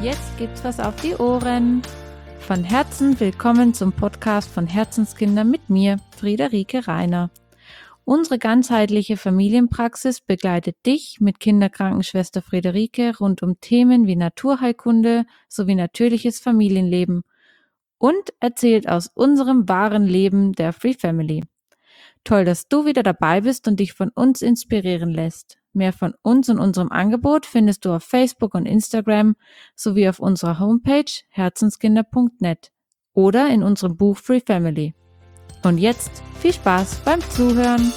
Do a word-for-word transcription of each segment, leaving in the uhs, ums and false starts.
Jetzt gibt's was auf die Ohren. Von Herzen willkommen zum Podcast von Herzenskinder mit mir, Friederike Rainer. Unsere ganzheitliche Familienpraxis begleitet dich mit Kinderkrankenschwester Friederike rund um Themen wie Naturheilkunde sowie natürliches Familienleben und erzählt aus unserem wahren Leben der Free Family. Toll, dass du wieder dabei bist und dich von uns inspirieren lässt. Mehr von uns und unserem Angebot findest du auf Facebook und Instagram sowie auf unserer Homepage herzenskinder punkt net oder in unserem Buch Free Family. Und jetzt viel Spaß beim Zuhören.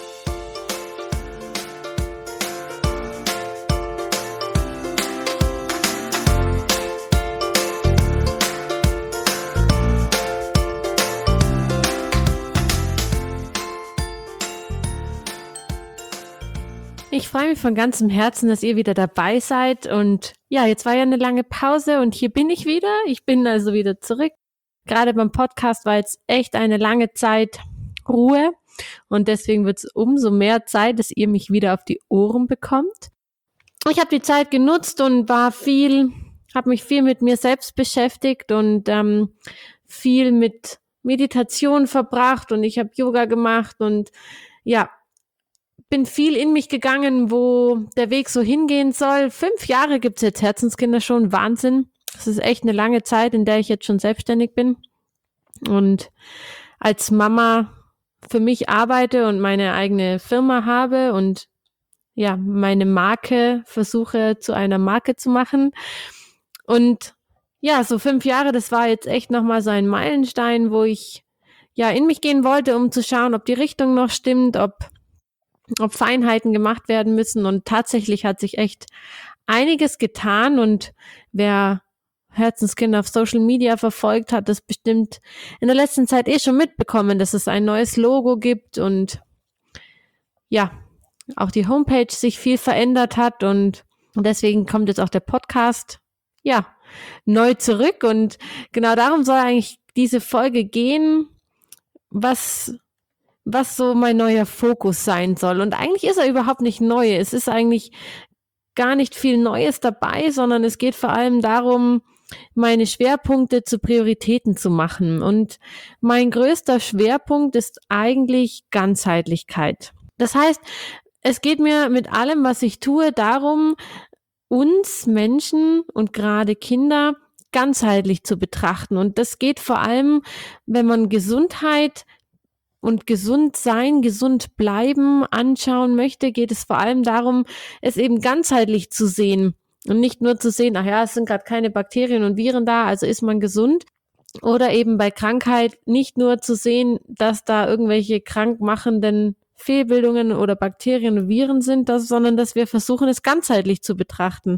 Ich freue mich von ganzem Herzen, dass ihr wieder dabei seid und ja, jetzt war ja eine lange Pause und hier bin ich wieder. Ich bin also wieder zurück. Gerade beim Podcast war jetzt echt eine lange Zeit Ruhe und deswegen wird es umso mehr Zeit, dass ihr mich wieder auf die Ohren bekommt. Ich habe die Zeit genutzt und war viel, habe mich viel mit mir selbst beschäftigt und ähm, viel mit Meditation verbracht und ich habe Yoga gemacht und ja, bin viel in mich gegangen, wo der Weg so hingehen soll. Fünf Jahre gibt's jetzt Herzenskinder schon, Wahnsinn. Das ist echt eine lange Zeit, in der ich jetzt schon selbstständig bin und als Mama für mich arbeite und meine eigene Firma habe und ja, meine Marke versuche zu einer Marke zu machen. Und ja, so fünf Jahre, das war jetzt echt nochmal so ein Meilenstein, wo ich ja in mich gehen wollte, um zu schauen, ob die Richtung noch stimmt, ob ob Feinheiten gemacht werden müssen und tatsächlich hat sich echt einiges getan und wer Herzenskinder auf Social Media verfolgt, hat das bestimmt in der letzten Zeit eh schon mitbekommen, dass es ein neues Logo gibt und ja, auch die Homepage sich viel verändert hat und deswegen kommt jetzt auch der Podcast ja neu zurück und genau darum soll eigentlich diese Folge gehen, was was so mein neuer Fokus sein soll. Und eigentlich ist er überhaupt nicht neu. Es ist eigentlich gar nicht viel Neues dabei, sondern es geht vor allem darum, meine Schwerpunkte zu Prioritäten zu machen. Und mein größter Schwerpunkt ist eigentlich Ganzheitlichkeit. Das heißt, es geht mir mit allem, was ich tue, darum, uns Menschen und gerade Kinder ganzheitlich zu betrachten. Und das geht vor allem, wenn man Gesundheit und gesund sein, gesund bleiben anschauen möchte, geht es vor allem darum, es eben ganzheitlich zu sehen und nicht nur zu sehen, ach ja, es sind gerade keine Bakterien und Viren da, also ist man gesund. Oder eben bei Krankheit nicht nur zu sehen, dass da irgendwelche krankmachenden Fehlbildungen oder Bakterien und Viren sind, das, sondern dass wir versuchen, es ganzheitlich zu betrachten.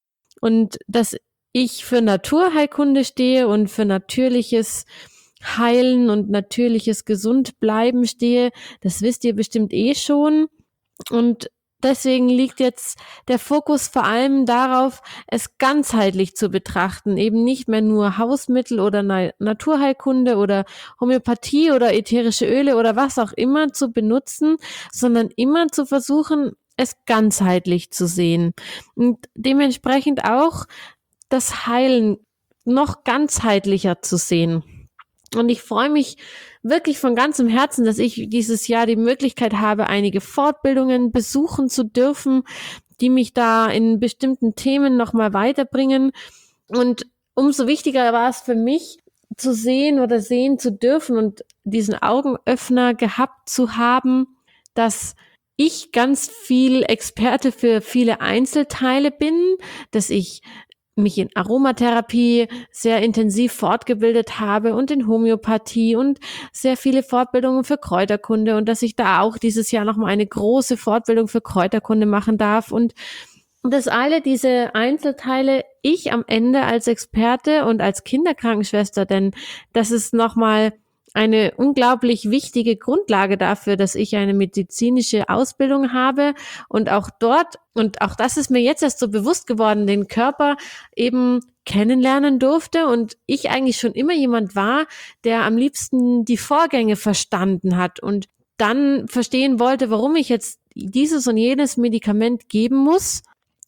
Und dass ich für Naturheilkunde stehe und für natürliches Heilen und natürliches Gesundbleiben stehe, das wisst ihr bestimmt eh schon. Und deswegen liegt jetzt der Fokus vor allem darauf, es ganzheitlich zu betrachten, eben nicht mehr nur Hausmittel oder Na- Naturheilkunde oder Homöopathie oder ätherische Öle oder was auch immer zu benutzen, sondern immer zu versuchen, es ganzheitlich zu sehen. Und dementsprechend auch das Heilen noch ganzheitlicher zu sehen. Und ich freue mich wirklich von ganzem Herzen, dass ich dieses Jahr die Möglichkeit habe, einige Fortbildungen besuchen zu dürfen, die mich da in bestimmten Themen nochmal weiterbringen. Und umso wichtiger war es für mich, zu sehen oder sehen zu dürfen und diesen Augenöffner gehabt zu haben, dass ich ganz viel Experte für viele Einzelteile bin, dass ich mich in Aromatherapie sehr intensiv fortgebildet habe und in Homöopathie und sehr viele Fortbildungen für Kräuterkunde und dass ich da auch dieses Jahr nochmal eine große Fortbildung für Kräuterkunde machen darf und dass alle diese Einzelteile ich am Ende als Experte und als Kinderkrankenschwester, denn das ist nochmal eine unglaublich wichtige Grundlage dafür, dass ich eine medizinische Ausbildung habe und auch dort, und auch das ist mir jetzt erst so bewusst geworden, den Körper eben kennenlernen durfte und ich eigentlich schon immer jemand war, der am liebsten die Vorgänge verstanden hat und dann verstehen wollte, warum ich jetzt dieses und jenes Medikament geben muss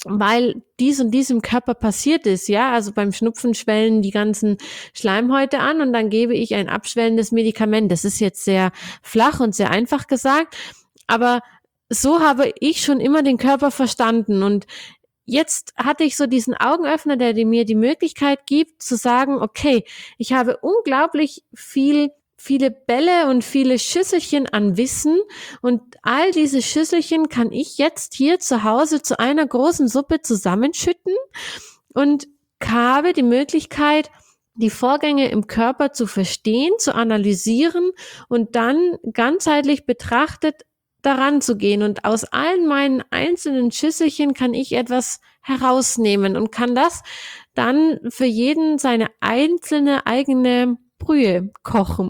weil dies und dies im Körper passiert ist, ja, also beim Schnupfen schwellen die ganzen Schleimhäute an und dann gebe ich ein abschwellendes Medikament. Das ist jetzt sehr flach und sehr einfach gesagt, aber so habe ich schon immer den Körper verstanden und jetzt hatte ich so diesen Augenöffner, der mir die Möglichkeit gibt zu sagen, okay, ich habe unglaublich viel viele Bälle und viele Schüsselchen an Wissen und all diese Schüsselchen kann ich jetzt hier zu Hause zu einer großen Suppe zusammenschütten und habe die Möglichkeit, die Vorgänge im Körper zu verstehen, zu analysieren und dann ganzheitlich betrachtet daran zu gehen. Und aus allen meinen einzelnen Schüsselchen kann ich etwas herausnehmen und kann das dann für jeden seine einzelne eigene Brühe kochen.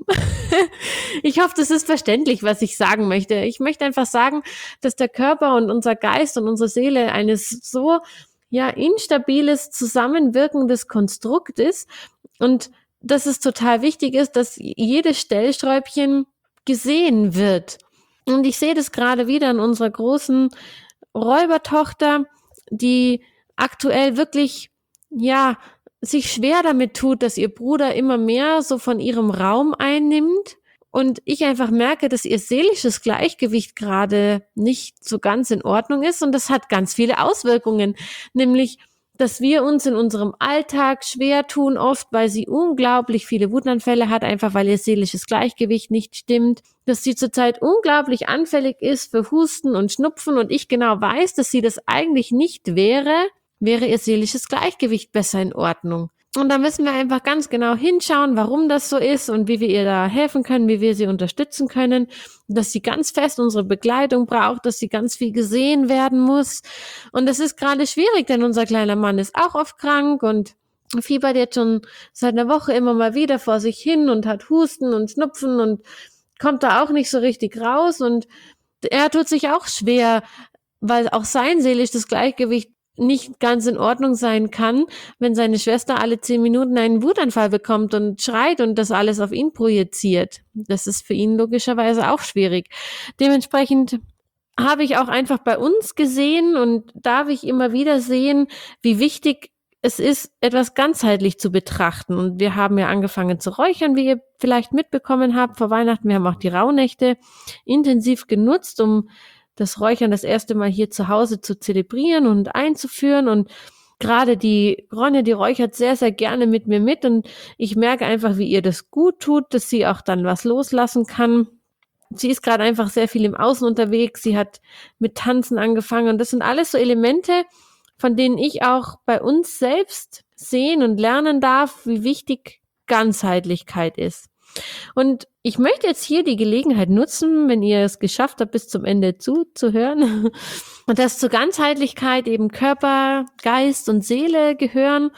Ich hoffe, das ist verständlich, was ich sagen möchte. Ich möchte einfach sagen, dass der Körper und unser Geist und unsere Seele eines so ja instabiles, zusammenwirkendes Konstrukt ist und dass es total wichtig ist, dass jedes Stellschräubchen gesehen wird. Und ich sehe das gerade wieder in unserer großen Räubertochter, die aktuell wirklich, ja, sich schwer damit tut, dass ihr Bruder immer mehr so von ihrem Raum einnimmt und ich einfach merke, dass ihr seelisches Gleichgewicht gerade nicht so ganz in Ordnung ist und das hat ganz viele Auswirkungen, nämlich dass wir uns in unserem Alltag schwer tun, oft, weil sie unglaublich viele Wutanfälle hat, einfach weil ihr seelisches Gleichgewicht nicht stimmt, dass sie zurzeit unglaublich anfällig ist für Husten und Schnupfen und ich genau weiß, dass sie das eigentlich nicht wäre, wäre ihr seelisches Gleichgewicht besser in Ordnung. Und da müssen wir einfach ganz genau hinschauen, warum das so ist und wie wir ihr da helfen können, wie wir sie unterstützen können, dass sie ganz fest unsere Begleitung braucht, dass sie ganz viel gesehen werden muss. Und das ist gerade schwierig, denn unser kleiner Mann ist auch oft krank und fiebert jetzt schon seit einer Woche immer mal wieder vor sich hin und hat Husten und Schnupfen und kommt da auch nicht so richtig raus. Und er tut sich auch schwer, weil auch sein seelisches Gleichgewicht nicht ganz in Ordnung sein kann, wenn seine Schwester alle zehn Minuten einen Wutanfall bekommt und schreit und das alles auf ihn projiziert. Das ist für ihn logischerweise auch schwierig. Dementsprechend habe ich auch einfach bei uns gesehen und darf ich immer wieder sehen, wie wichtig es ist, etwas ganzheitlich zu betrachten. Und wir haben ja angefangen zu räuchern, wie ihr vielleicht mitbekommen habt vor Weihnachten. Wir haben auch die Rauhnächte intensiv genutzt, um das Räuchern das erste Mal hier zu Hause zu zelebrieren und einzuführen und gerade die Ronja, die räuchert sehr, sehr gerne mit mir mit und ich merke einfach, wie ihr das gut tut, dass sie auch dann was loslassen kann. Sie ist gerade einfach sehr viel im Außen unterwegs, sie hat mit Tanzen angefangen und das sind alles so Elemente, von denen ich auch bei uns selbst sehen und lernen darf, wie wichtig Ganzheitlichkeit ist. Und ich möchte jetzt hier die Gelegenheit nutzen, wenn ihr es geschafft habt, bis zum Ende zuzuhören, und dass zur Ganzheitlichkeit eben Körper, Geist und Seele gehören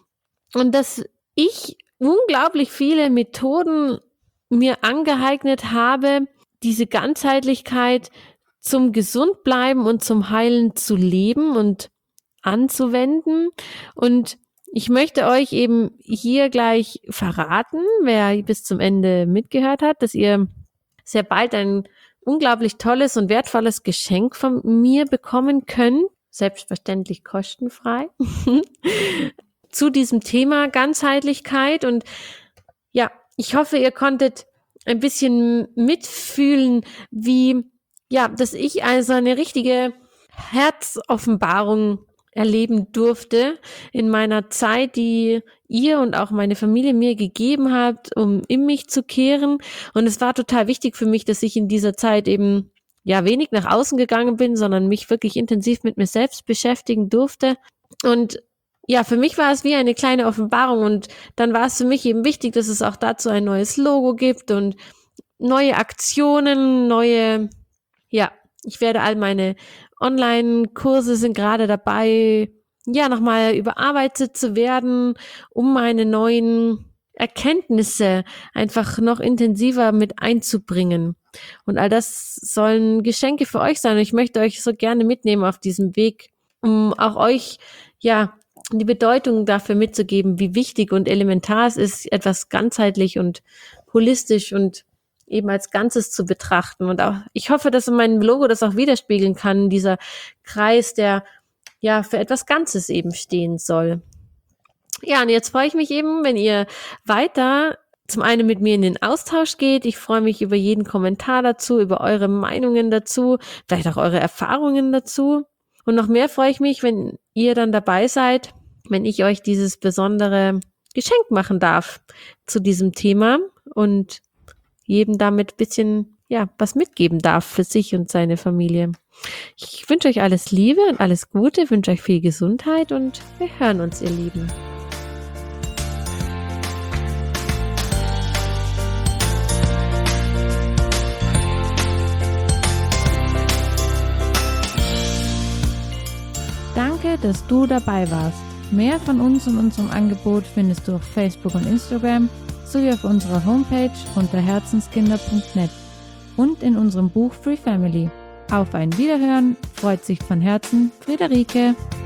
und dass ich unglaublich viele Methoden mir angeeignet habe, diese Ganzheitlichkeit zum Gesundbleiben und zum Heilen zu leben und anzuwenden. Und ich möchte euch eben hier gleich verraten, wer bis zum Ende mitgehört hat, dass ihr sehr bald ein unglaublich tolles und wertvolles Geschenk von mir bekommen könnt, selbstverständlich kostenfrei, zu diesem Thema Ganzheitlichkeit. Und ja, ich hoffe, ihr konntet ein bisschen mitfühlen, wie, ja, dass ich also eine richtige Herzoffenbarung erleben durfte in meiner Zeit, die ihr und auch meine Familie mir gegeben habt, um in mich zu kehren. Und es war total wichtig für mich, dass ich in dieser Zeit eben ja wenig nach außen gegangen bin, sondern mich wirklich intensiv mit mir selbst beschäftigen durfte. Und ja, für mich war es wie eine kleine Offenbarung und dann war es für mich eben wichtig, dass es auch dazu ein neues Logo gibt und neue Aktionen, neue, ja, ich werde all meine Online-Kurse sind gerade dabei, ja, nochmal überarbeitet zu werden, um meine neuen Erkenntnisse einfach noch intensiver mit einzubringen. Und all das sollen Geschenke für euch sein. Und ich möchte euch so gerne mitnehmen auf diesem Weg, um auch euch, ja, die Bedeutung dafür mitzugeben, wie wichtig und elementar es ist, etwas ganzheitlich und holistisch und eben als Ganzes zu betrachten. Und auch, ich hoffe, dass in meinem Logo das auch widerspiegeln kann, dieser Kreis, der ja, für etwas Ganzes eben stehen soll. Ja, und jetzt freue ich mich eben, wenn ihr weiter zum einen mit mir in den Austausch geht. Ich freue mich über jeden Kommentar dazu, über eure Meinungen dazu, vielleicht auch eure Erfahrungen dazu. Und noch mehr freue ich mich, wenn ihr dann dabei seid, wenn ich euch dieses besondere Geschenk machen darf zu diesem Thema und jedem damit ein bisschen, ja, was mitgeben darf für sich und seine Familie. Ich wünsche euch alles Liebe und alles Gute, wünsche euch viel Gesundheit und wir hören uns, ihr Lieben. Danke, dass du dabei warst. Mehr von uns und unserem Angebot findest du auf Facebook und Instagram sowie auf unserer Homepage unter herzenskinder punkt net und in unserem Buch Free Family. Auf ein Wiederhören, freut sich von Herzen Friederike.